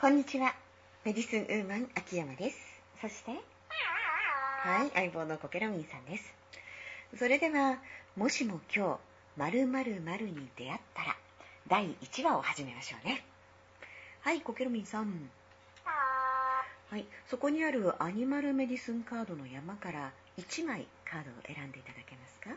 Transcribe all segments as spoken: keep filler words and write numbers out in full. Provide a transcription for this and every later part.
こんにちは。メディスンウーマン秋山です。そして、はい、相棒のコケロミンさんです。それでは、もしも今日、〇〇〇に出会ったら、だいいちわを始めましょうね。はい、コケロミンさん。はい、そこにあるアニマルメディスンカードの山からいちまいカードを選んでいただけますか？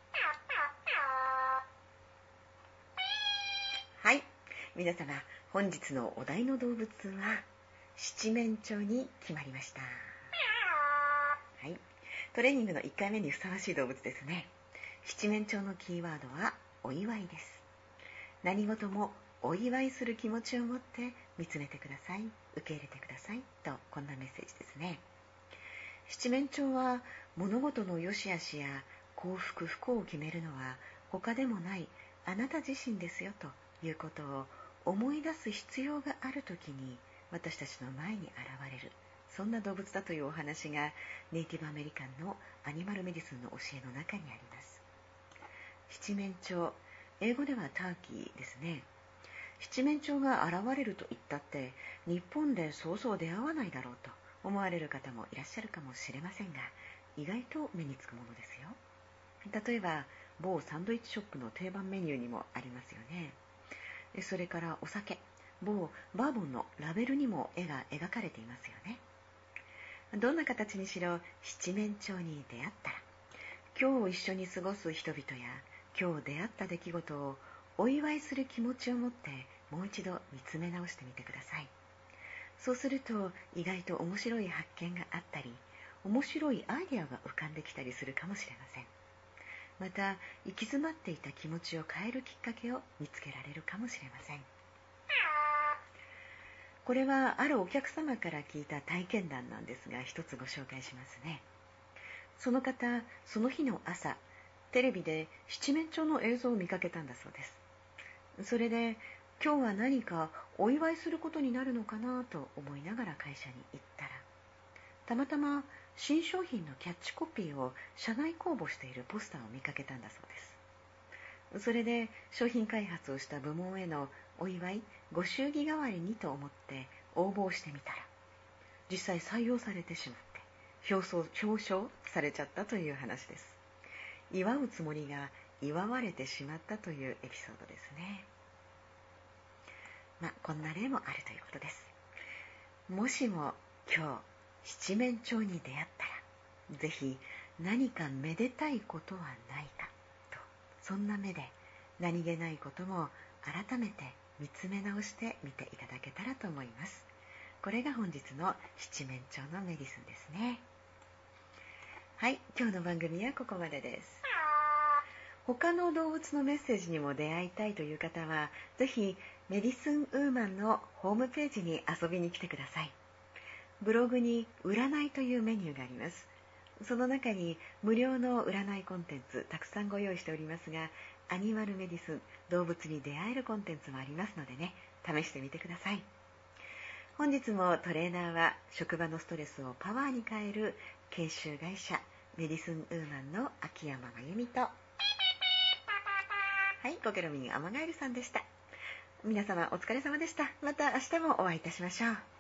はい、皆様、本日のお題の動物は七面鳥に決まりました。はい、トレーニングのいっかいめにふさわしい動物ですね。七面鳥のキーワードはお祝いです。何事もお祝いする気持ちを持って見つめてください、受け入れてくださいと、こんなメッセージですね。七面鳥は物事の良し悪しや幸福不幸を決めるのは他でもないあなた自身ですよということを思い出す必要があるときに私たちの前に現れる、そんな動物だというお話がネイティブアメリカンのアニマルメディスンの教えの中にあります。七面鳥、英語ではターキーですね。七面鳥が現れると言ったって日本でそうそう出会わないだろうと思われる方もいらっしゃるかもしれませんが、意外と目につくものですよ。例えば某サンドイッチショップの定番メニューにもありますよね。それからお酒、某バーボンのラベルにも絵が描かれていますよね。どんな形にしろ七面鳥に出会ったら、今日一緒に過ごす人々や今日出会った出来事をお祝いする気持ちを持ってもう一度見つめ直してみてください。そうすると意外と面白い発見があったり、面白いアイデアが浮かんできたりするかもしれません。また行き詰まっていた気持ちを変えるきっかけを見つけられるかもしれません。これはあるお客様から聞いた体験談なんですが、一つご紹介しますね。その方、その日の朝、テレビで七面鳥の映像を見かけたんだそうです。それで今日は何かお祝いすることになるのかなと思いながら会社に行ったら、たまたま新商品のキャッチコピーを社内公募しているポスターを見かけたんだそうです。それで商品開発をした部門へのお祝い、ご祝儀代わりにと思って応募してみたら、実際採用されてしまって表彰、表彰されちゃったという話です。祝うつもりが祝われてしまったというエピソードですね。まあ、こんな例もあるということです。もしも今日七面鳥に出会ったら、ぜひ何かめでたいことはないかと、そんな目で何気ないことも改めて見つめ直してみていただけたらと思います。これが本日の七面鳥のメディスンですね。はい、今日の番組はここまでです。他の動物のメッセージにも出会いたいという方は、ぜひメディスンウーマンのホームページに遊びに来てください。ブログに占いというメニューがあります。その中に無料の占いコンテンツたくさんご用意しておりますが、アニマルメディスン、動物に出会えるコンテンツもありますのでね、試してみてください。本日もトレーナーは職場のストレスをパワーに変える研修会社メディスンウーマンの秋山真由美と、はい、コケロミンアマガエルさんでした。皆様お疲れ様でした。また明日もお会いいたしましょう。